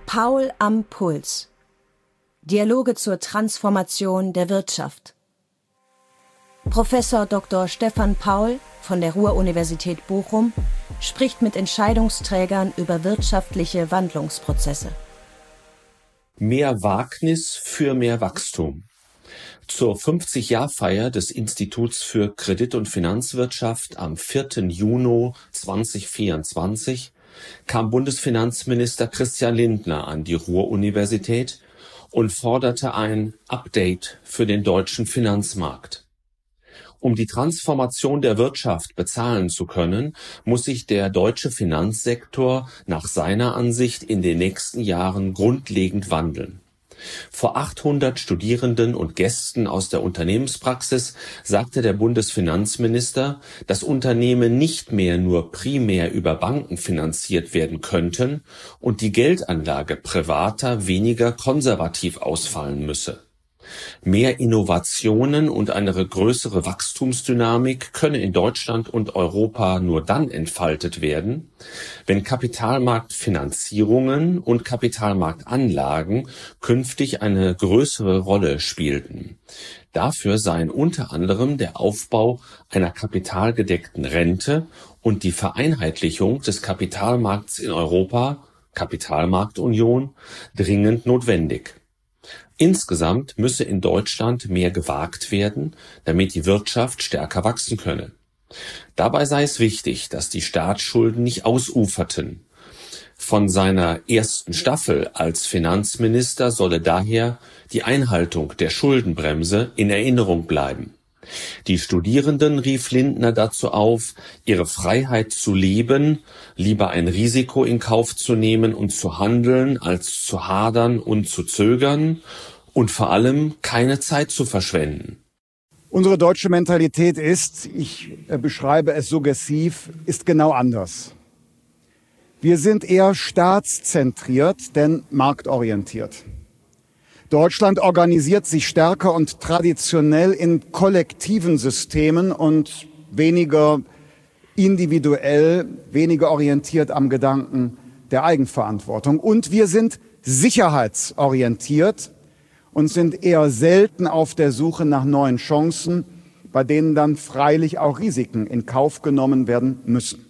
Paul am Puls. Dialoge zur Transformation der Wirtschaft. Professor Dr. Stefan Paul von der Ruhr-Universität Bochum spricht mit Entscheidungsträgern über wirtschaftliche Wandlungsprozesse. Mehr Wagnis für mehr Wachstum. Zur 50-Jahr-Feier des Instituts für Kredit- und Finanzwirtschaft am 4. Juni 2024 kam Bundesfinanzminister Christian Lindner an die Ruhr-Universität und forderte ein Update für den deutschen Finanzmarkt. Um die Transformation der Wirtschaft bezahlen zu können, muss sich der deutsche Finanzsektor nach seiner Ansicht in den nächsten Jahren grundlegend wandeln. Vor 800 Studierenden und Gästen aus der Unternehmenspraxis sagte der Bundesfinanzminister, dass Unternehmen nicht mehr nur primär über Banken finanziert werden könnten und die Geldanlage privater weniger konservativ ausfallen müsse. Mehr Innovationen und eine größere Wachstumsdynamik könne in Deutschland und Europa nur dann entfaltet werden, wenn Kapitalmarktfinanzierungen und Kapitalmarktanlagen künftig eine größere Rolle spielten. Dafür seien unter anderem der Aufbau einer kapitalgedeckten Rente und die Vereinheitlichung des Kapitalmarkts in Europa, Kapitalmarktunion, dringend notwendig. Insgesamt müsse in Deutschland mehr gewagt werden, damit die Wirtschaft stärker wachsen könne. Dabei sei es wichtig, dass die Staatsschulden nicht ausuferten. Von seiner ersten Staffel als Finanzminister solle daher die Einhaltung der Schuldenbremse in Erinnerung bleiben. Die Studierenden rief Lindner dazu auf, ihre Freiheit zu leben, lieber ein Risiko in Kauf zu nehmen und zu handeln, als zu hadern und zu zögern und vor allem keine Zeit zu verschwenden. Unsere deutsche Mentalität ist, ich beschreibe es suggestiv, ist genau anders. Wir sind eher staatszentriert, denn marktorientiert. Deutschland organisiert sich stärker und traditionell in kollektiven Systemen und weniger individuell, weniger orientiert am Gedanken der Eigenverantwortung. Und wir sind sicherheitsorientiert und sind eher selten auf der Suche nach neuen Chancen, bei denen dann freilich auch Risiken in Kauf genommen werden müssen.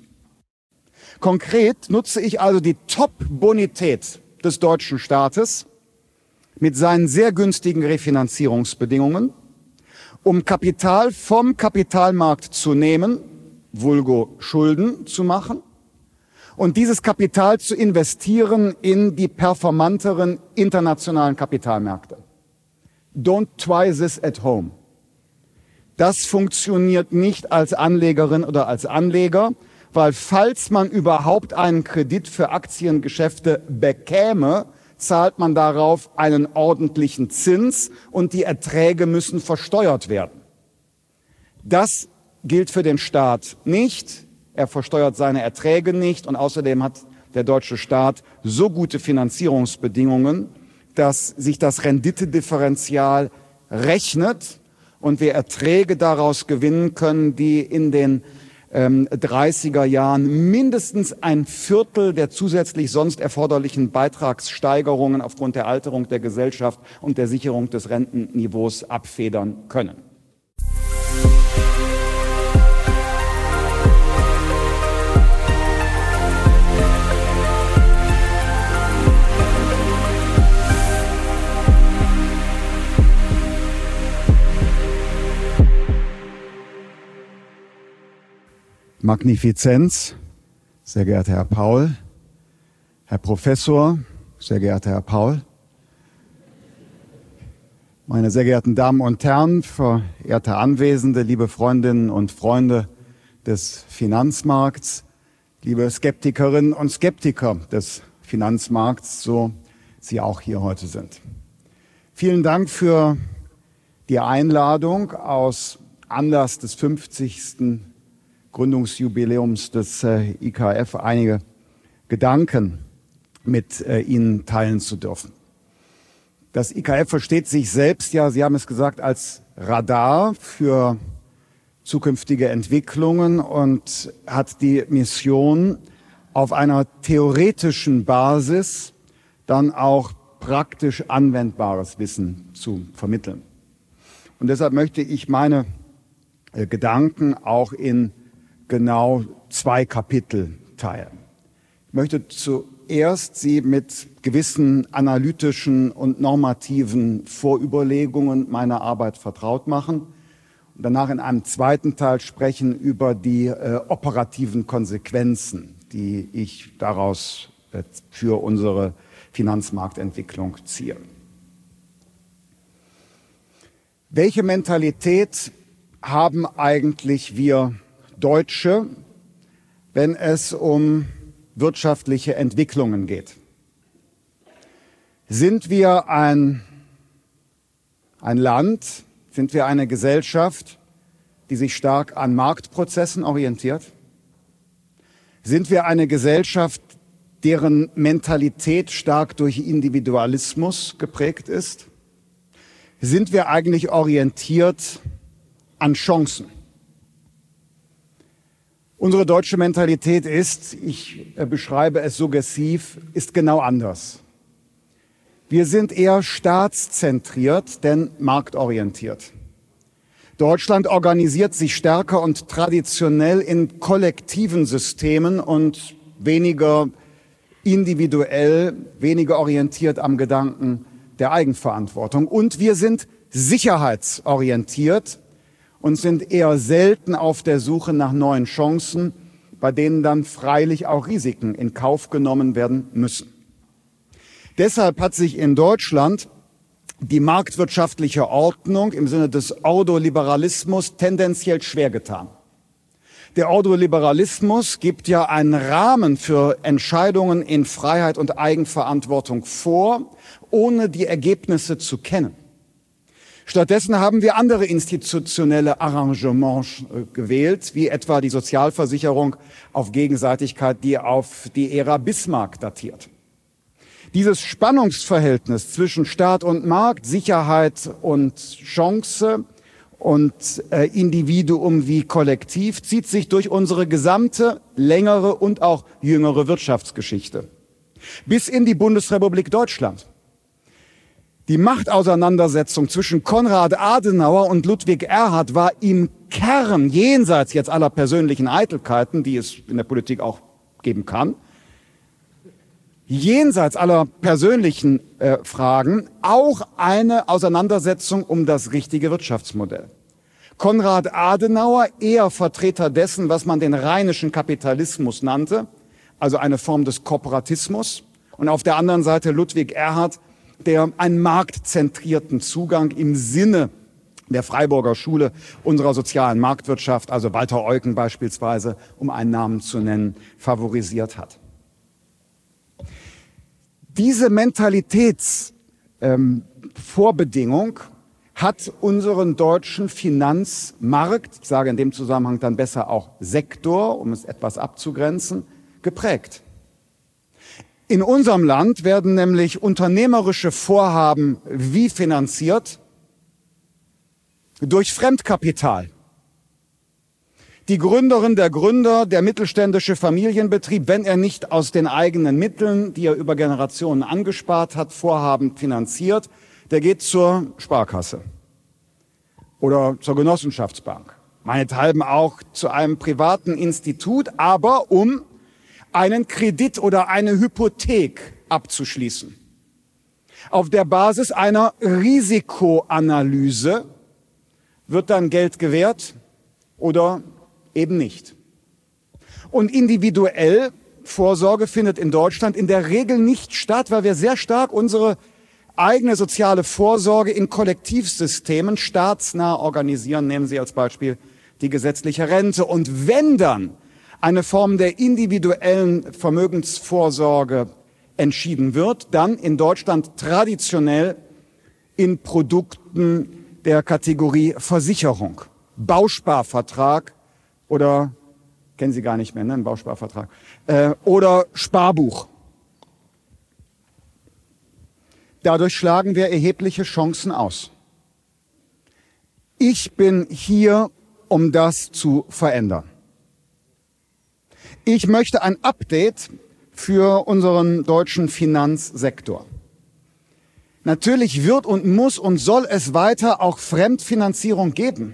Konkret nutze ich also die Top-Bonität des deutschen Staates mit seinen sehr günstigen Refinanzierungsbedingungen, um Kapital vom Kapitalmarkt zu nehmen, vulgo Schulden zu machen, und dieses Kapital zu investieren in die performanteren internationalen Kapitalmärkte. Don't try this at home. Das funktioniert nicht als Anlegerin oder als Anleger, weil falls man überhaupt einen Kredit für Aktiengeschäfte bekäme, zahlt man darauf einen ordentlichen Zins und die Erträge müssen versteuert werden. Das gilt für den Staat nicht. Er versteuert seine Erträge nicht und außerdem hat der deutsche Staat so gute Finanzierungsbedingungen, dass sich das Renditedifferenzial rechnet und wir Erträge daraus gewinnen können, die in den 30er Jahren mindestens ein Viertel der zusätzlich sonst erforderlichen Beitragssteigerungen aufgrund der Alterung der Gesellschaft und der Sicherung des Rentenniveaus abfedern können. Magnifizenz, sehr geehrter Herr Paul, Herr Professor, sehr geehrter Herr Paul, meine sehr geehrten Damen und Herren, verehrte Anwesende, liebe Freundinnen und Freunde des Finanzmarkts, liebe Skeptikerinnen und Skeptiker des Finanzmarkts, so Sie auch hier heute sind. Vielen Dank für die Einladung aus Anlass des 50. Gründungsjubiläums des IKF einige Gedanken mit Ihnen teilen zu dürfen. Das IKF versteht sich selbst ja, Sie haben es gesagt, als Radar für zukünftige Entwicklungen und hat die Mission, auf einer theoretischen Basis dann auch praktisch anwendbares Wissen zu vermitteln. Und deshalb möchte ich meine Gedanken auch in genau 2 Kapitel teilen. Ich möchte zuerst Sie mit gewissen analytischen und normativen Vorüberlegungen meiner Arbeit vertraut machen und danach in einem zweiten Teil sprechen über die operativen Konsequenzen, die ich daraus für unsere Finanzmarktentwicklung ziehe. Welche Mentalität haben eigentlich wir Deutsche, wenn es um wirtschaftliche Entwicklungen geht? Sind wir ein Land, sind wir eine Gesellschaft, die sich stark an Marktprozessen orientiert? Sind wir eine Gesellschaft, deren Mentalität stark durch Individualismus geprägt ist? Sind wir eigentlich orientiert an Chancen? Unsere deutsche Mentalität ist, ich beschreibe es suggestiv, ist genau anders. Wir sind eher staatszentriert, denn marktorientiert. Deutschland organisiert sich stärker und traditionell in kollektiven Systemen und weniger individuell, weniger orientiert am Gedanken der Eigenverantwortung. Und wir sind sicherheitsorientiert und sind eher selten auf der Suche nach neuen Chancen, bei denen dann freilich auch Risiken in Kauf genommen werden müssen. Deshalb hat sich in Deutschland die marktwirtschaftliche Ordnung im Sinne des Ordoliberalismus tendenziell schwer getan. Der Ordoliberalismus gibt ja einen Rahmen für Entscheidungen in Freiheit und Eigenverantwortung vor, ohne die Ergebnisse zu kennen. Stattdessen haben wir andere institutionelle Arrangements gewählt, wie etwa die Sozialversicherung auf Gegenseitigkeit, die auf die Ära Bismarck datiert. Dieses Spannungsverhältnis zwischen Staat und Markt, Sicherheit und Chance und Individuum wie Kollektiv zieht sich durch unsere gesamte längere und auch jüngere Wirtschaftsgeschichte bis in die Bundesrepublik Deutschland. Die Machtauseinandersetzung zwischen Konrad Adenauer und Ludwig Erhard war im Kern, jenseits jetzt aller persönlichen Eitelkeiten, die es in der Politik auch geben kann, jenseits aller persönlichen Fragen auch eine Auseinandersetzung um das richtige Wirtschaftsmodell. Konrad Adenauer, eher Vertreter dessen, was man den rheinischen Kapitalismus nannte, also eine Form des Korporatismus, und auf der anderen Seite Ludwig Erhard, der einen marktzentrierten Zugang im Sinne der Freiburger Schule unserer sozialen Marktwirtschaft, also Walter Eucken beispielsweise, um einen Namen zu nennen, favorisiert hat. Diese Mentalitätsvorbedingung hat unseren deutschen Finanzmarkt, ich sage in dem Zusammenhang dann besser auch Sektor, um es etwas abzugrenzen, geprägt. In unserem Land werden nämlich unternehmerische Vorhaben wie finanziert? Durch Fremdkapital. Die Gründerin, der Gründer, der mittelständische Familienbetrieb, wenn er nicht aus den eigenen Mitteln, die er über Generationen angespart hat, Vorhaben finanziert, der geht zur Sparkasse oder zur Genossenschaftsbank, meinethalben auch zu einem privaten Institut, aber um einen Kredit oder eine Hypothek abzuschließen. Auf der Basis einer Risikoanalyse wird dann Geld gewährt oder eben nicht. Und individuell Vorsorge findet in Deutschland in der Regel nicht statt, weil wir sehr stark unsere eigene soziale Vorsorge in Kollektivsystemen staatsnah organisieren. Nehmen Sie als Beispiel die gesetzliche Rente. Und wenn dann eine Form der individuellen Vermögensvorsorge entschieden wird, dann in Deutschland traditionell in Produkten der Kategorie Versicherung, Bausparvertrag oder, kennen Sie gar nicht mehr, ne, einen Bausparvertrag, oder Sparbuch. Dadurch schlagen wir erhebliche Chancen aus. Ich bin hier, um das zu verändern. Ich möchte ein Update für unseren deutschen Finanzsektor. Natürlich wird und muss und soll es weiter auch Fremdfinanzierung geben.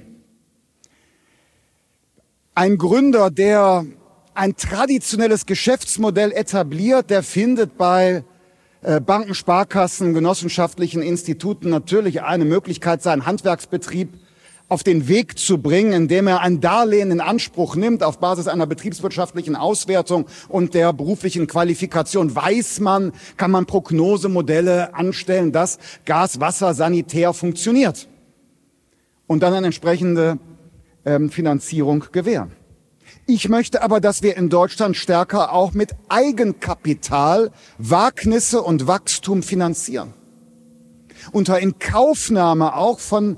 Ein Gründer, der ein traditionelles Geschäftsmodell etabliert, der findet bei Banken, Sparkassen, genossenschaftlichen Instituten natürlich eine Möglichkeit, seinen Handwerksbetrieb auf den Weg zu bringen, indem er ein Darlehen in Anspruch nimmt auf Basis einer betriebswirtschaftlichen Auswertung und der beruflichen Qualifikation. Weiß man, kann man Prognosemodelle anstellen, dass Gas, Wasser, Sanitär funktioniert und dann eine entsprechende Finanzierung gewähren. Ich möchte aber, dass wir in Deutschland stärker auch mit Eigenkapital Wagnisse und Wachstum finanzieren. Unter Inkaufnahme auch von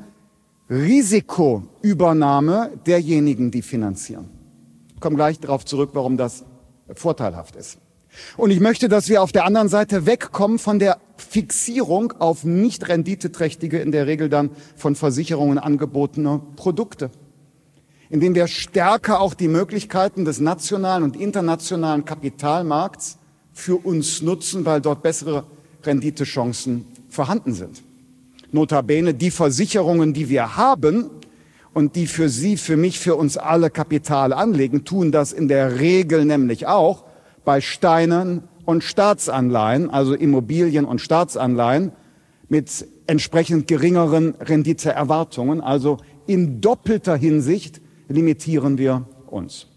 Risikoübernahme derjenigen, die finanzieren. Ich komme gleich darauf zurück, warum das vorteilhaft ist. Und ich möchte, dass wir auf der anderen Seite wegkommen von der Fixierung auf nicht renditeträchtige, in der Regel dann von Versicherungen angebotene Produkte, indem wir stärker auch die Möglichkeiten des nationalen und internationalen Kapitalmarkts für uns nutzen, weil dort bessere Renditechancen vorhanden sind. Notabene die Versicherungen, die wir haben und die für Sie, für mich, für uns alle Kapital anlegen, tun das in der Regel nämlich auch bei Steinen und Staatsanleihen, also Immobilien und Staatsanleihen mit entsprechend geringeren Renditeerwartungen. Also in doppelter Hinsicht limitieren wir uns.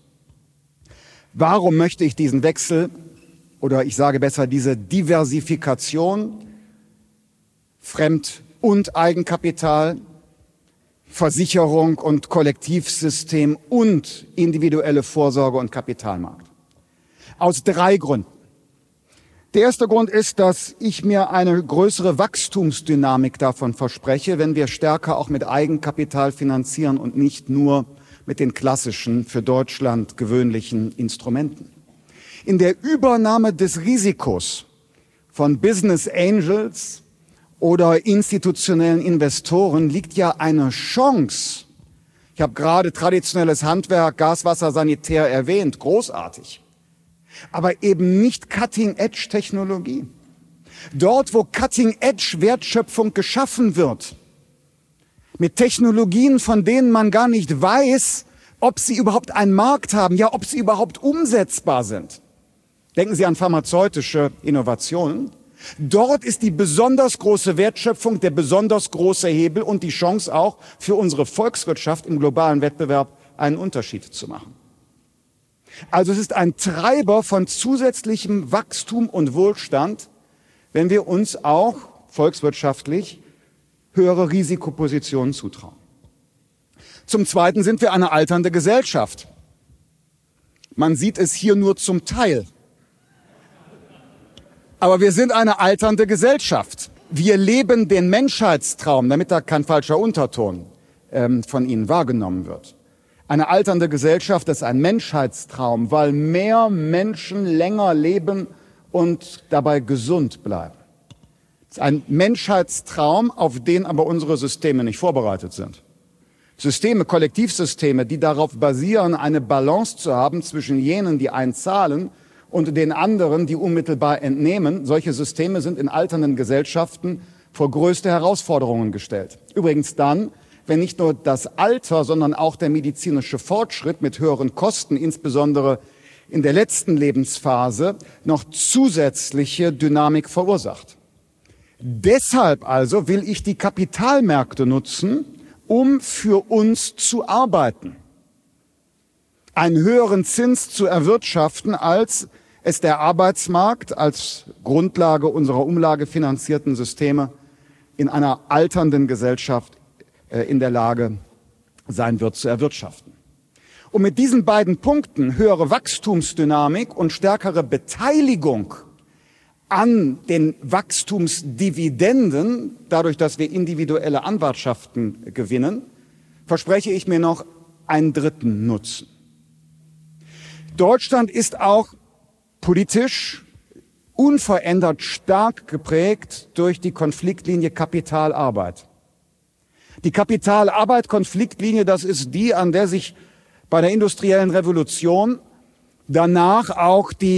Warum möchte ich diesen Wechsel oder ich sage besser diese Diversifikation, Fremd- und Eigenkapital, Versicherung und Kollektivsystem und individuelle Vorsorge und Kapitalmarkt? Aus 3 Gründen. Der erste Grund ist, dass ich mir eine größere Wachstumsdynamik davon verspreche, wenn wir stärker auch mit Eigenkapital finanzieren und nicht nur mit den klassischen, für Deutschland gewöhnlichen Instrumenten. In der Übernahme des Risikos von Business Angels oder institutionellen Investoren liegt ja eine Chance. Ich habe gerade traditionelles Handwerk, Gas, Wasser, Sanitär erwähnt, großartig. Aber eben nicht Cutting-Edge-Technologie. Dort, wo Cutting-Edge-Wertschöpfung geschaffen wird, mit Technologien, von denen man gar nicht weiß, ob sie überhaupt einen Markt haben, ja, ob sie überhaupt umsetzbar sind. Denken Sie an pharmazeutische Innovationen. Dort ist die besonders große Wertschöpfung, der besonders große Hebel und die Chance auch für unsere Volkswirtschaft im globalen Wettbewerb einen Unterschied zu machen. Also es ist ein Treiber von zusätzlichem Wachstum und Wohlstand, wenn wir uns auch volkswirtschaftlich höhere Risikopositionen zutrauen. Zum Zweiten sind wir eine alternde Gesellschaft. Man sieht es hier nur zum Teil. Aber wir sind eine alternde Gesellschaft. Wir leben den Menschheitstraum, damit da kein falscher Unterton von Ihnen wahrgenommen wird. Eine alternde Gesellschaft ist ein Menschheitstraum, weil mehr Menschen länger leben und dabei gesund bleiben. Es ist ein Menschheitstraum, auf den aber unsere Systeme nicht vorbereitet sind. Systeme, Kollektivsysteme, die darauf basieren, eine Balance zu haben zwischen jenen, die einzahlen, und den anderen, die unmittelbar entnehmen. Solche Systeme sind in alternden Gesellschaften vor größte Herausforderungen gestellt. Übrigens dann, wenn nicht nur das Alter, sondern auch der medizinische Fortschritt mit höheren Kosten, insbesondere in der letzten Lebensphase, noch zusätzliche Dynamik verursacht. Deshalb also will ich die Kapitalmärkte nutzen, um für uns zu arbeiten, einen höheren Zins zu erwirtschaften, als es der Arbeitsmarkt als Grundlage unserer umlagefinanzierten Systeme in einer alternden Gesellschaft in der Lage sein wird zu erwirtschaften. Und mit diesen beiden Punkten, höhere Wachstumsdynamik und stärkere Beteiligung an den Wachstumsdividenden, dadurch, dass wir individuelle Anwartschaften gewinnen, verspreche ich mir noch einen dritten Nutzen. Deutschland ist auch politisch unverändert stark geprägt durch die Konfliktlinie Kapital-Arbeit. Die Kapital-Arbeit-Konfliktlinie, das ist die, an der sich bei der industriellen Revolution danach auch die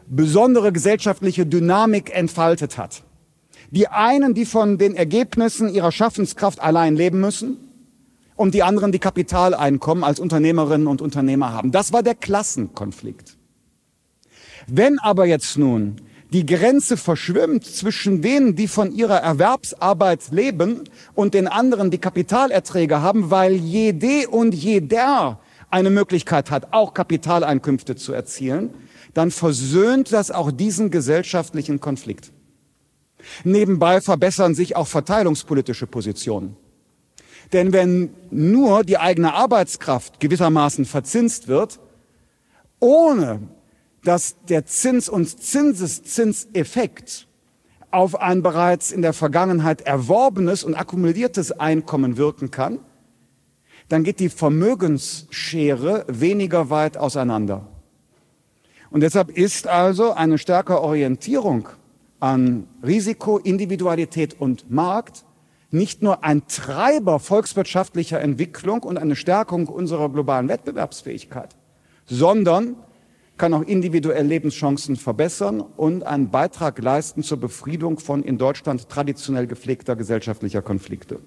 besondere gesellschaftliche Dynamik entfaltet hat. Die einen, die von den Ergebnissen ihrer Schaffenskraft allein leben müssen, und die anderen, die Kapitaleinkommen als Unternehmerinnen und Unternehmer haben. Das war der Klassenkonflikt. Wenn aber jetzt nun die Grenze verschwimmt zwischen denen, die von ihrer Erwerbsarbeit leben, und den anderen, die Kapitalerträge haben, weil jede und jeder eine Möglichkeit hat, auch Kapitaleinkünfte zu erzielen, dann versöhnt das auch diesen gesellschaftlichen Konflikt. Nebenbei verbessern sich auch verteilungspolitische Positionen. Denn wenn nur die eigene Arbeitskraft gewissermaßen verzinst wird, ohne dass der Zins- und Zinseszinseffekt auf ein bereits in der Vergangenheit erworbenes und akkumuliertes Einkommen wirken kann, dann geht die Vermögensschere weniger weit auseinander. Und deshalb ist also eine stärkere Orientierung an Risiko, Individualität und Markt nicht nur ein Treiber volkswirtschaftlicher Entwicklung und eine Stärkung unserer globalen Wettbewerbsfähigkeit, sondern kann auch individuell Lebenschancen verbessern und einen Beitrag leisten zur Befriedung von in Deutschland traditionell gepflegter gesellschaftlicher Konflikte.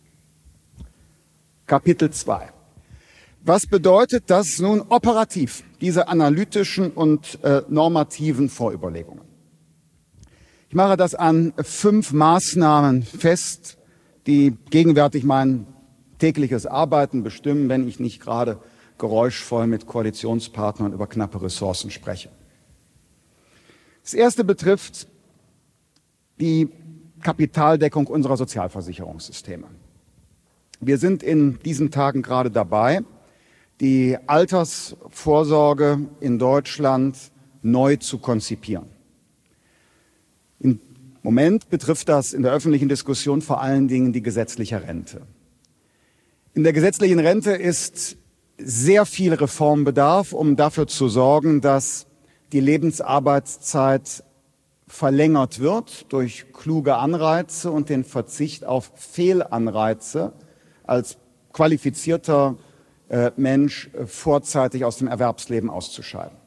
Kapitel 2. Was bedeutet das nun operativ, diese analytischen und normativen Vorüberlegungen? Ich mache das an 5 Maßnahmen fest, die gegenwärtig mein tägliches Arbeiten bestimmen, wenn ich nicht gerade geräuschvoll mit Koalitionspartnern über knappe Ressourcen spreche. Das erste betrifft die Kapitaldeckung unserer Sozialversicherungssysteme. Wir sind in diesen Tagen gerade dabei, die Altersvorsorge in Deutschland neu zu konzipieren. Im Moment betrifft das in der öffentlichen Diskussion vor allen Dingen die gesetzliche Rente. In der gesetzlichen Rente ist sehr viel Reformbedarf, um dafür zu sorgen, dass die Lebensarbeitszeit verlängert wird durch kluge Anreize und den Verzicht auf Fehlanreize, als qualifizierter Mensch vorzeitig aus dem Erwerbsleben auszuscheiden.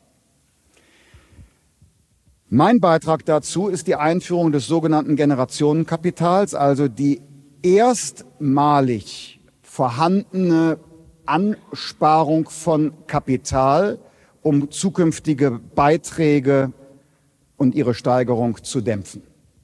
Mein Beitrag dazu ist die Einführung des sogenannten Generationenkapitals, also die erstmalig vorhandene Ansparung von Kapital, um zukünftige Beiträge und ihre Steigerung zu dämpfen.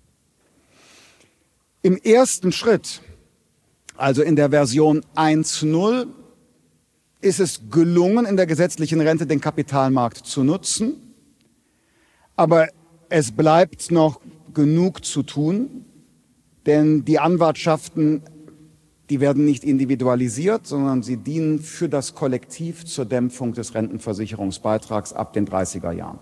Im ersten Schritt, also in der Version 1.0, ist es gelungen, in der gesetzlichen Rente den Kapitalmarkt zu nutzen. Aber es bleibt noch genug zu tun, denn die Anwartschaften, die werden nicht individualisiert, sondern sie dienen für das Kollektiv zur Dämpfung des Rentenversicherungsbeitrags ab den 30er Jahren.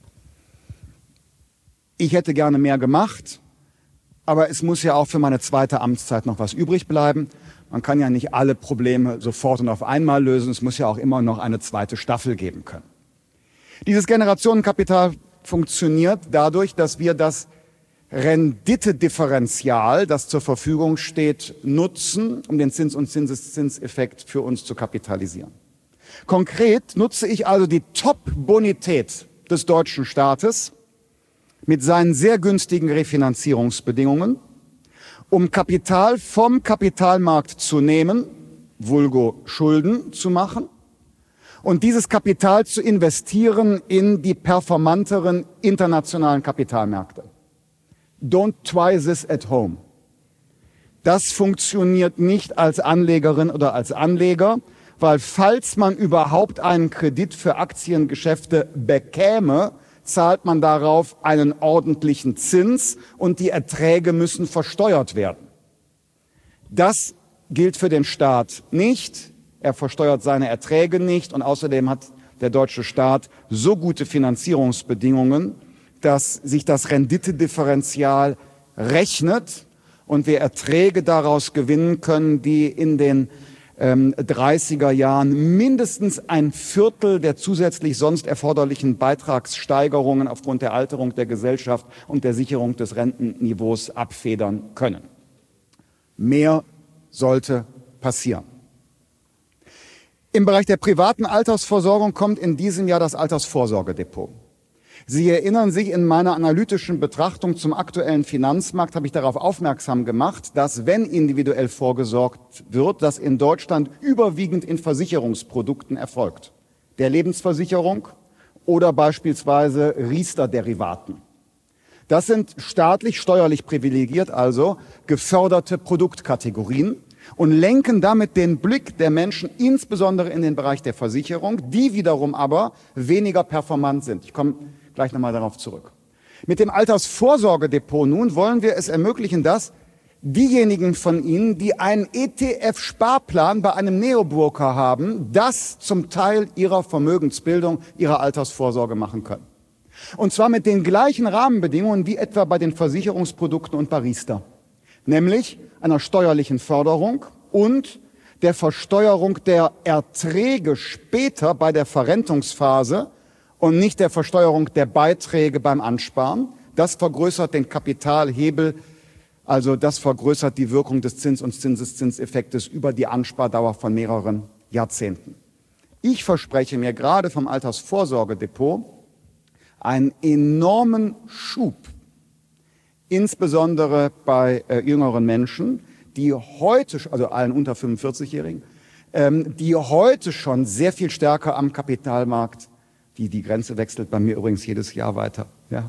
Ich hätte gerne mehr gemacht, aber es muss ja auch für meine zweite Amtszeit noch was übrig bleiben. Man kann ja nicht alle Probleme sofort und auf einmal lösen. Es muss ja auch immer noch eine zweite Staffel geben können. Dieses Generationenkapital funktioniert dadurch, dass wir das Renditedifferenzial, das zur Verfügung steht, nutzen, um den Zins- und Zinseszinseffekt für uns zu kapitalisieren. Konkret nutze ich also die Top-Bonität des deutschen Staates mit seinen sehr günstigen Refinanzierungsbedingungen, um Kapital vom Kapitalmarkt zu nehmen, vulgo Schulden zu machen, und dieses Kapital zu investieren in die performanteren internationalen Kapitalmärkte. Don't try this at home. Das funktioniert nicht als Anlegerin oder als Anleger, weil falls man überhaupt einen Kredit für Aktiengeschäfte bekäme, zahlt man darauf einen ordentlichen Zins und die Erträge müssen versteuert werden. Das gilt für den Staat nicht. Er versteuert seine Erträge nicht und außerdem hat der deutsche Staat so gute Finanzierungsbedingungen, dass sich das Renditedifferenzial rechnet und wir Erträge daraus gewinnen können, die in den 30er Jahren mindestens ein Viertel der zusätzlich sonst erforderlichen Beitragssteigerungen aufgrund der Alterung der Gesellschaft und der Sicherung des Rentenniveaus abfedern können. Mehr sollte passieren. Im Bereich der privaten Altersversorgung kommt in diesem Jahr das Altersvorsorgedepot. Sie erinnern sich, in meiner analytischen Betrachtung zum aktuellen Finanzmarkt habe ich darauf aufmerksam gemacht, dass, wenn individuell vorgesorgt wird, das in Deutschland überwiegend in Versicherungsprodukten erfolgt. Der Lebensversicherung oder beispielsweise Riester-Derivaten. Das sind staatlich, steuerlich privilegiert, also geförderte Produktkategorien und lenken damit den Blick der Menschen insbesondere in den Bereich der Versicherung, die wiederum aber weniger performant sind. Ich komme gleich nochmal darauf zurück. Mit dem Altersvorsorgedepot nun wollen wir es ermöglichen, dass diejenigen von Ihnen, die einen ETF-Sparplan bei einem Neobroker haben, das zum Teil ihrer Vermögensbildung, ihrer Altersvorsorge machen können. Und zwar mit den gleichen Rahmenbedingungen wie etwa bei den Versicherungsprodukten und bei Riester. Nämlich einer steuerlichen Förderung und der Versteuerung der Erträge später bei der Verrentungsphase und nicht der Versteuerung der Beiträge beim Ansparen. Das vergrößert den Kapitalhebel, also das vergrößert die Wirkung des Zins- und Zinseszinseffektes über die Anspardauer von mehreren Jahrzehnten. Ich verspreche mir gerade vom Altersvorsorgedepot einen enormen Schub, insbesondere bei jüngeren Menschen, die heute, also allen unter 45-Jährigen, die heute schon sehr viel stärker am Kapitalmarkt, die Grenze wechselt bei mir übrigens jedes Jahr weiter, ja,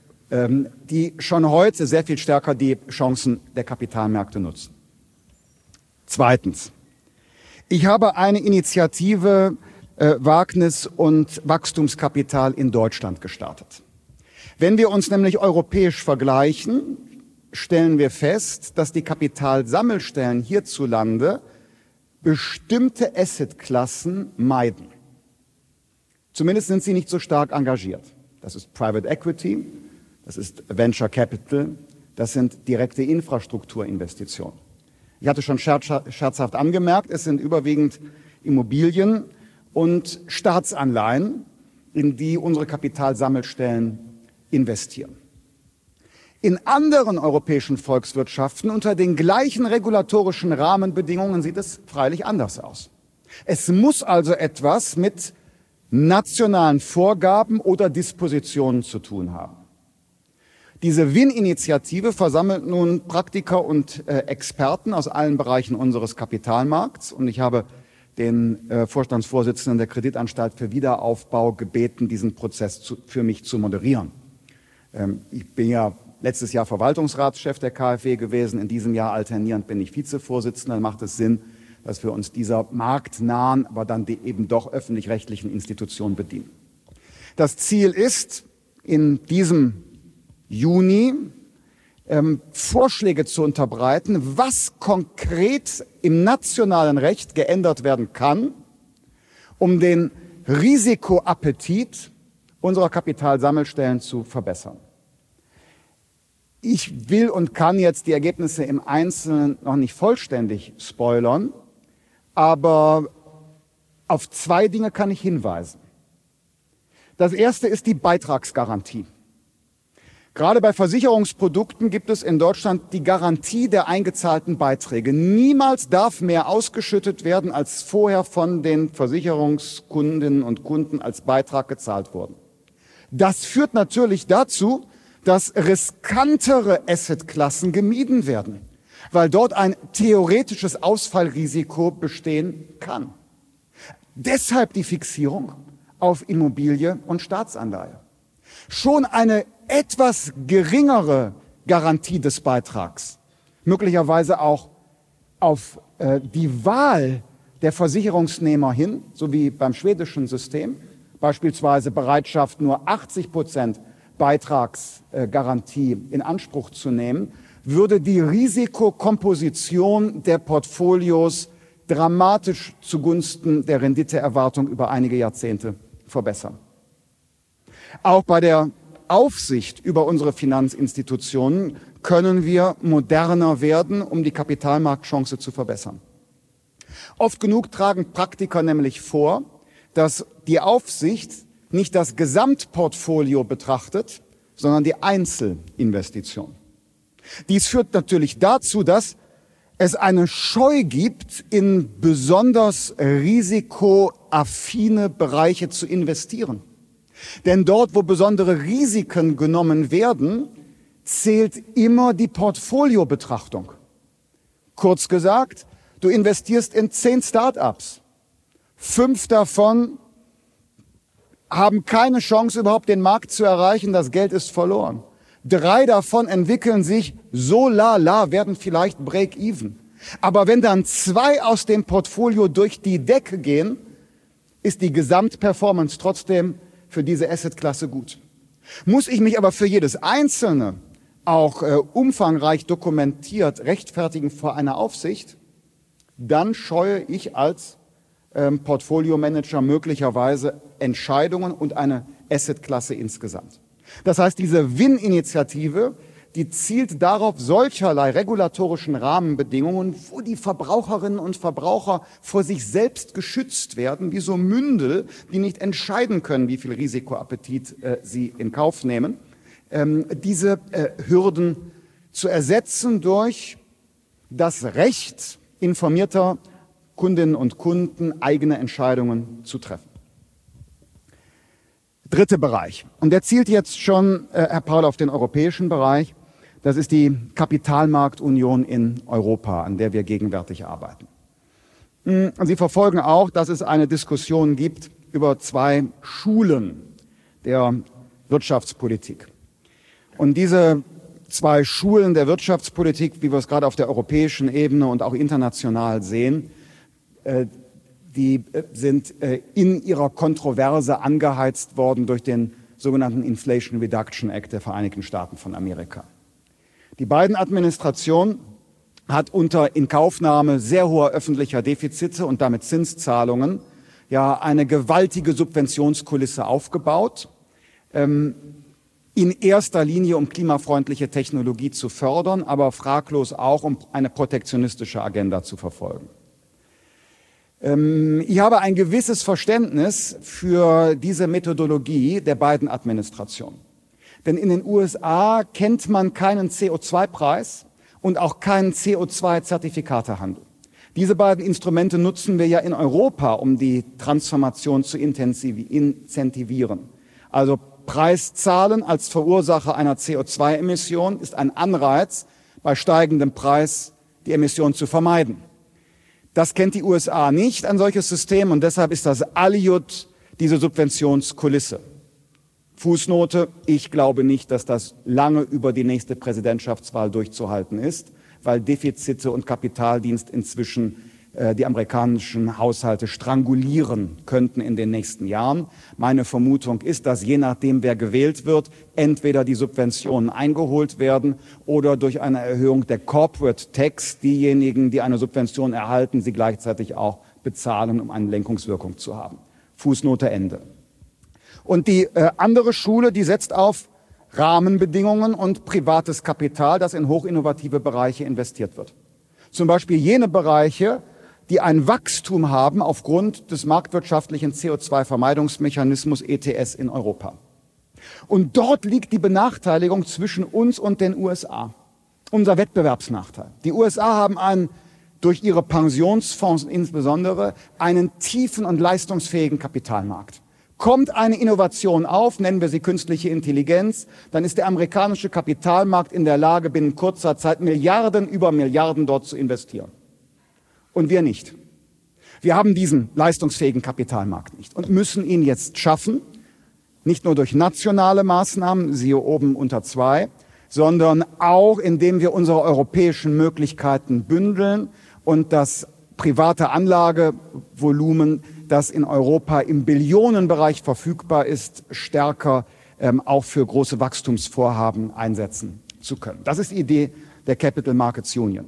die schon heute sehr viel stärker die Chancen der Kapitalmärkte nutzen. Zweitens, ich habe eine Initiative Wagnis und Wachstumskapital in Deutschland gestartet. Wenn wir uns nämlich europäisch vergleichen, stellen wir fest, dass die Kapitalsammelstellen hierzulande bestimmte Assetklassen meiden. Zumindest sind sie nicht so stark engagiert. Das ist Private Equity, das ist Venture Capital, das sind direkte Infrastrukturinvestitionen. Ich hatte schon scherzhaft angemerkt, es sind überwiegend Immobilien und Staatsanleihen, in die unsere Kapitalsammelstellen investieren. In anderen europäischen Volkswirtschaften unter den gleichen regulatorischen Rahmenbedingungen sieht es freilich anders aus. Es muss also etwas mit nationalen Vorgaben oder Dispositionen zu tun haben. Diese WIN-Initiative versammelt nun Praktiker und Experten aus allen Bereichen unseres Kapitalmarkts und ich habe den Vorstandsvorsitzenden der Kreditanstalt für Wiederaufbau gebeten, diesen Prozess für mich zu moderieren. Ich bin ja letztes Jahr Verwaltungsratschef der KfW gewesen, in diesem Jahr alternierend bin ich Vizevorsitzender. Dann macht es Sinn, dass wir uns dieser marktnahen, aber dann eben doch öffentlich-rechtlichen Institution bedienen. Das Ziel ist, in diesem Juni Vorschläge zu unterbreiten, was konkret im nationalen Recht geändert werden kann, um den Risikoappetit unserer Kapitalsammelstellen zu verbessern. Ich will und kann jetzt die Ergebnisse im Einzelnen noch nicht vollständig spoilern, aber auf zwei Dinge kann ich hinweisen. Das erste ist die Beitragsgarantie. Gerade bei Versicherungsprodukten gibt es in Deutschland die Garantie der eingezahlten Beiträge. Niemals darf mehr ausgeschüttet werden, als vorher von den Versicherungskundinnen und Kunden als Beitrag gezahlt wurden. Das führt natürlich dazu, dass riskantere Assetklassen gemieden werden, weil dort ein theoretisches Ausfallrisiko bestehen kann. Deshalb die Fixierung auf Immobilie und Staatsanleihe. Schon eine etwas geringere Garantie des Beitrags, möglicherweise auch auf die Wahl der Versicherungsnehmer hin, so wie beim schwedischen System, beispielsweise Bereitschaft, nur 80% Beitragsgarantie in Anspruch zu nehmen, würde die Risikokomposition der Portfolios dramatisch zugunsten der Renditeerwartung über einige Jahrzehnte verbessern. Auch bei der Aufsicht über unsere Finanzinstitutionen können wir moderner werden, um die Kapitalmarktchance zu verbessern. Oft genug tragen Praktiker nämlich vor, dass die Aufsicht nicht das Gesamtportfolio betrachtet, sondern die Einzelinvestition. Dies führt natürlich dazu, dass es eine Scheu gibt, in besonders risikoaffine Bereiche zu investieren. Denn dort, wo besondere Risiken genommen werden, zählt immer die Portfoliobetrachtung. Kurz gesagt, du investierst in 10 Start-ups. 5 davon haben keine Chance, überhaupt den Markt zu erreichen. Das Geld ist verloren. 3 davon entwickeln sich so lala, werden vielleicht break-even. Aber wenn dann 2 aus dem Portfolio durch die Decke gehen, ist die Gesamtperformance trotzdem für diese Assetklasse gut. Muss ich mich aber für jedes einzelne, auch umfangreich dokumentiert, rechtfertigen vor einer Aufsicht, dann scheue ich als Portfolio-Manager möglicherweise Entscheidungen und eine Assetklasse insgesamt. Das heißt, diese Win-Initiative, die zielt darauf, solcherlei regulatorischen Rahmenbedingungen, wo die Verbraucherinnen und Verbraucher vor sich selbst geschützt werden, wie so Mündel, die nicht entscheiden können, wie viel Risikoappetit sie in Kauf nehmen, diese Hürden zu ersetzen durch das Recht informierter Kundinnen und Kunden, eigene Entscheidungen zu treffen. Dritter Bereich. Und der zielt jetzt schon, Herr Paul, auf den europäischen Bereich. Das ist die Kapitalmarktunion in Europa, an der wir gegenwärtig arbeiten. Sie verfolgen auch, dass es eine Diskussion gibt über 2 Schulen der Wirtschaftspolitik. Und diese 2 Schulen der Wirtschaftspolitik, wie wir es gerade auf der europäischen Ebene und auch international sehen, die sind in ihrer Kontroverse angeheizt worden durch den sogenannten Inflation Reduction Act der Vereinigten Staaten von Amerika. Die Biden-Administration hat unter Inkaufnahme sehr hoher öffentlicher Defizite und damit Zinszahlungen ja eine gewaltige Subventionskulisse aufgebaut, in erster Linie um klimafreundliche Technologie zu fördern, aber fraglos auch um eine protektionistische Agenda zu verfolgen. Ich habe ein gewisses Verständnis für diese Methodologie der Biden-Administration. Denn in den USA kennt man keinen CO2-Preis und auch keinen CO2-Zertifikatehandel. Diese beiden Instrumente nutzen wir ja in Europa, um die Transformation zu incentivieren. Also Preiszahlen als Verursacher einer CO2-Emission ist ein Anreiz, bei steigendem Preis die Emission zu vermeiden. Das kennt die USA nicht, ein solches System, und deshalb ist das Aliud diese Subventionskulisse. Fußnote, ich glaube nicht, dass das lange über die nächste Präsidentschaftswahl durchzuhalten ist, weil Defizite und Kapitaldienst inzwischen die amerikanischen Haushalte strangulieren könnten in den nächsten Jahren. Meine Vermutung ist, dass je nachdem, wer gewählt wird, entweder die Subventionen eingeholt werden oder durch eine Erhöhung der Corporate Tax diejenigen, die eine Subvention erhalten, sie gleichzeitig auch bezahlen, um eine Lenkungswirkung zu haben. Fußnote Ende. Und die andere Schule, die setzt auf Rahmenbedingungen und privates Kapital, das in hochinnovative Bereiche investiert wird. Zum Beispiel jene Bereiche, die ein Wachstum haben aufgrund des marktwirtschaftlichen CO2-Vermeidungsmechanismus ETS in Europa. Und dort liegt die Benachteiligung zwischen uns und den USA, unser Wettbewerbsnachteil. Die USA haben durch ihre Pensionsfonds insbesondere einen tiefen und leistungsfähigen Kapitalmarkt. Kommt eine Innovation auf, nennen wir sie künstliche Intelligenz, dann ist der amerikanische Kapitalmarkt in der Lage, binnen kurzer Zeit Milliarden über Milliarden dort zu investieren. Und wir nicht. Wir haben diesen leistungsfähigen Kapitalmarkt nicht und müssen ihn jetzt schaffen, nicht nur durch nationale Maßnahmen, siehe oben unter 2, sondern auch, indem wir unsere europäischen Möglichkeiten bündeln und das private Anlagevolumen, das in Europa im Billionenbereich verfügbar ist, stärker auch für große Wachstumsvorhaben einsetzen zu können. Das ist die Idee der Capital Markets Union.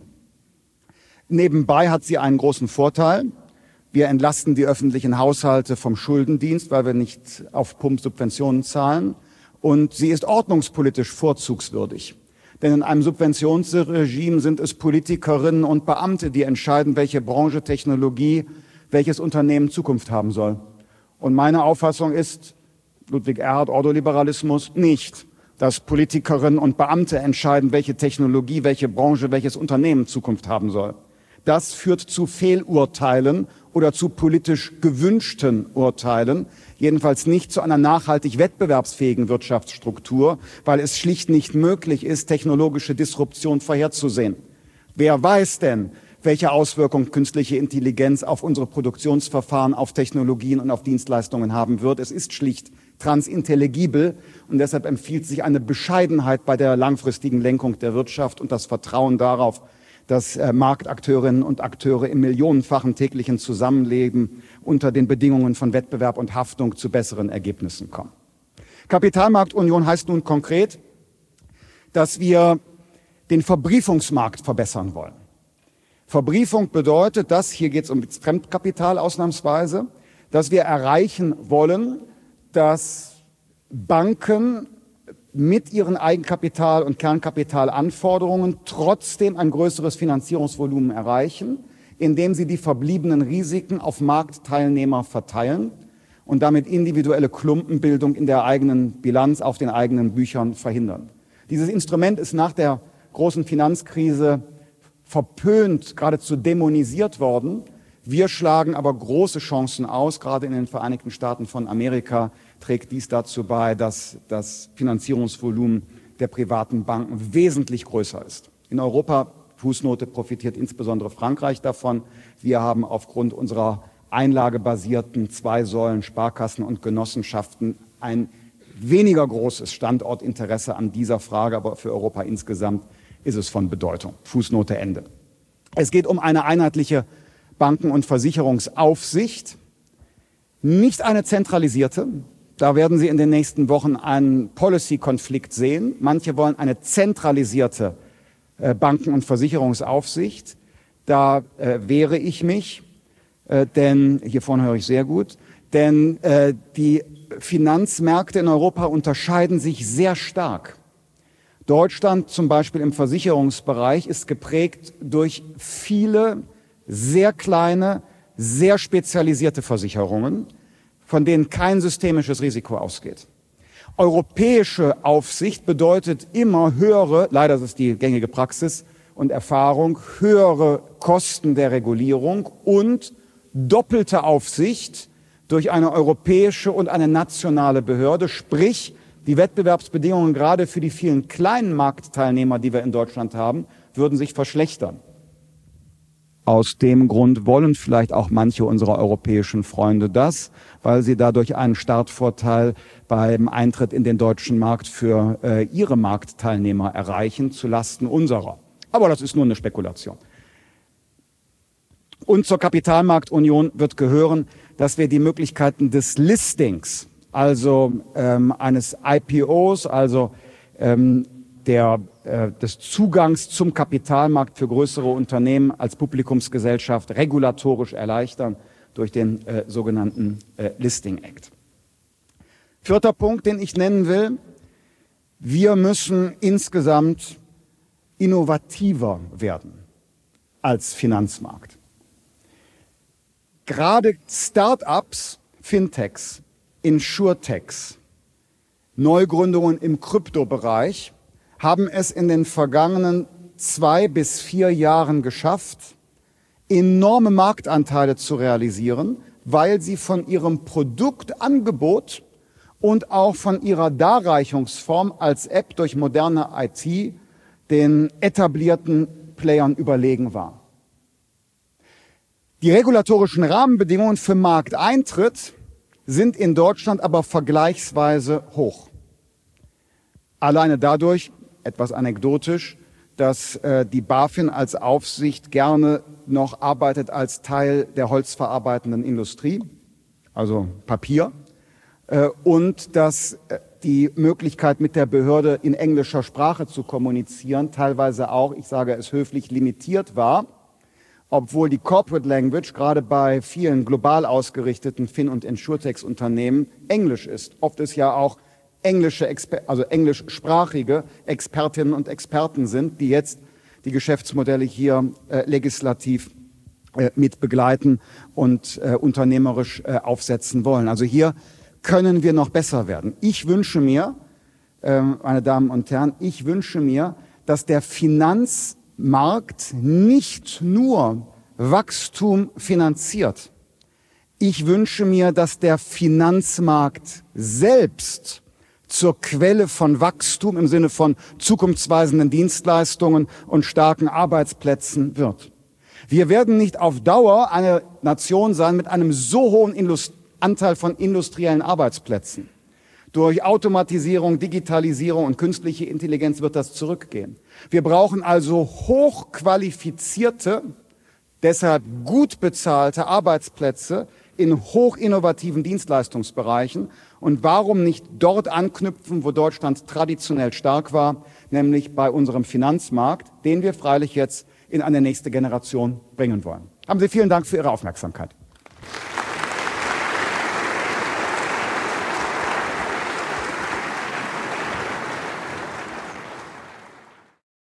Nebenbei hat sie einen großen Vorteil. Wir entlasten die öffentlichen Haushalte vom Schuldendienst, weil wir nicht auf Pump Subventionen zahlen. Und sie ist ordnungspolitisch vorzugswürdig. Denn in einem Subventionsregime sind es Politikerinnen und Beamte, die entscheiden, welche Branche, Technologie, welches Unternehmen Zukunft haben soll. Und meine Auffassung ist, Ludwig Erhard, Ordoliberalismus, nicht, dass Politikerinnen und Beamte entscheiden, welche Technologie, welche Branche, welches Unternehmen Zukunft haben soll. Das führt zu Fehlurteilen oder zu politisch gewünschten Urteilen, jedenfalls nicht zu einer nachhaltig wettbewerbsfähigen Wirtschaftsstruktur, weil es schlicht nicht möglich ist, technologische Disruption vorherzusehen. Wer weiß denn, welche Auswirkungen künstliche Intelligenz auf unsere Produktionsverfahren, auf Technologien und auf Dienstleistungen haben wird? Es ist schlicht transintelligibel und deshalb empfiehlt sich eine Bescheidenheit bei der langfristigen Lenkung der Wirtschaft und das Vertrauen darauf, dass Marktakteurinnen und Akteure im millionenfachen täglichen Zusammenleben unter den Bedingungen von Wettbewerb und Haftung zu besseren Ergebnissen kommen. Kapitalmarktunion heißt nun konkret, dass wir den Verbriefungsmarkt verbessern wollen. Verbriefung bedeutet, dass, hier geht es um Fremdkapital ausnahmsweise, dass wir erreichen wollen, dass Banken mit ihren Eigenkapital- und Kernkapitalanforderungen trotzdem ein größeres Finanzierungsvolumen erreichen, indem sie die verbliebenen Risiken auf Marktteilnehmer verteilen und damit individuelle Klumpenbildung in der eigenen Bilanz, auf den eigenen Büchern verhindern. Dieses Instrument ist nach der großen Finanzkrise verpönt, geradezu dämonisiert worden. Wir schlagen aber große Chancen aus. Gerade in den Vereinigten Staaten von Amerika trägt dies dazu bei, dass das Finanzierungsvolumen der privaten Banken wesentlich größer ist. In Europa, Fußnote, profitiert insbesondere Frankreich davon. Wir haben aufgrund unserer einlagebasierten 2 Säulen Sparkassen und Genossenschaften ein weniger großes Standortinteresse an dieser Frage, aber für Europa insgesamt ist es von Bedeutung. Fußnote Ende. Es geht um eine einheitliche Banken- und Versicherungsaufsicht, nicht eine zentralisierte. Da werden Sie in den nächsten Wochen einen Policy-Konflikt sehen. Manche wollen eine zentralisierte Banken- und Versicherungsaufsicht. Da wehre ich mich, denn hier vorne höre ich sehr gut, denn die Finanzmärkte in Europa unterscheiden sich sehr stark. Deutschland zum Beispiel im Versicherungsbereich ist geprägt durch viele sehr kleine, sehr spezialisierte Versicherungen, von denen kein systemisches Risiko ausgeht. Europäische Aufsicht bedeutet immer höhere, leider ist es die gängige Praxis und Erfahrung, höhere Kosten der Regulierung und doppelte Aufsicht durch eine europäische und eine nationale Behörde, sprich die Wettbewerbsbedingungen gerade für die vielen kleinen Marktteilnehmer, die wir in Deutschland haben, würden sich verschlechtern. Aus dem Grund wollen vielleicht auch manche unserer europäischen Freunde das, weil sie dadurch einen Startvorteil beim Eintritt in den deutschen Markt für ihre Marktteilnehmer erreichen, zulasten unserer. Aber das ist nur eine Spekulation. Und zur Kapitalmarktunion wird gehören, dass wir die Möglichkeiten des Listings, also eines IPOs, also des Zugangs zum Kapitalmarkt für größere Unternehmen als Publikumsgesellschaft regulatorisch erleichtern durch den sogenannten Listing Act. 4. Punkt, den ich nennen will: Wir müssen insgesamt innovativer werden als Finanzmarkt. Gerade Start-ups, Fintechs, Insurtechs, Neugründungen im Kryptobereich haben es in den vergangenen 2 bis 4 Jahren geschafft, enorme Marktanteile zu realisieren, weil sie von ihrem Produktangebot und auch von ihrer Darreichungsform als App durch moderne IT den etablierten Playern überlegen war. Die regulatorischen Rahmenbedingungen für Markteintritt sind in Deutschland aber vergleichsweise hoch. Alleine dadurch, etwas anekdotisch, dass die BaFin als Aufsicht gerne noch arbeitet als Teil der holzverarbeitenden Industrie, also Papier, und dass die Möglichkeit, mit der Behörde in englischer Sprache zu kommunizieren, teilweise auch, ich sage es höflich, limitiert war, obwohl die Corporate Language gerade bei vielen global ausgerichteten Fin- und Insurtechs-Unternehmen Englisch ist. Oft ist ja auch englischsprachige Expertinnen und Experten sind, die jetzt die Geschäftsmodelle hier legislativ mit begleiten und unternehmerisch aufsetzen wollen. Also hier können wir noch besser werden. Ich wünsche mir, meine Damen und Herren, ich wünsche mir, dass der Finanzmarkt nicht nur Wachstum finanziert. Ich wünsche mir, dass der Finanzmarkt selbst zur Quelle von Wachstum im Sinne von zukunftsweisenden Dienstleistungen und starken Arbeitsplätzen wird. Wir werden nicht auf Dauer eine Nation sein mit einem so hohen Anteil von industriellen Arbeitsplätzen. Durch Automatisierung, Digitalisierung und künstliche Intelligenz wird das zurückgehen. Wir brauchen also hochqualifizierte, deshalb gut bezahlte Arbeitsplätze in hochinnovativen Dienstleistungsbereichen. Und warum nicht dort anknüpfen, wo Deutschland traditionell stark war, nämlich bei unserem Finanzmarkt, den wir freilich jetzt in eine nächste Generation bringen wollen. Haben Sie vielen Dank für Ihre Aufmerksamkeit.